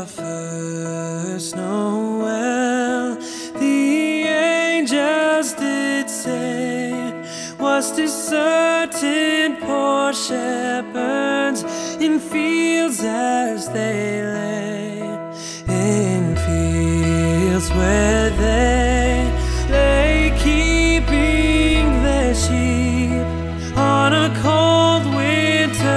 the first Noel, the angels did say, was to certain poor shepherds in fields as they lay, in fields where they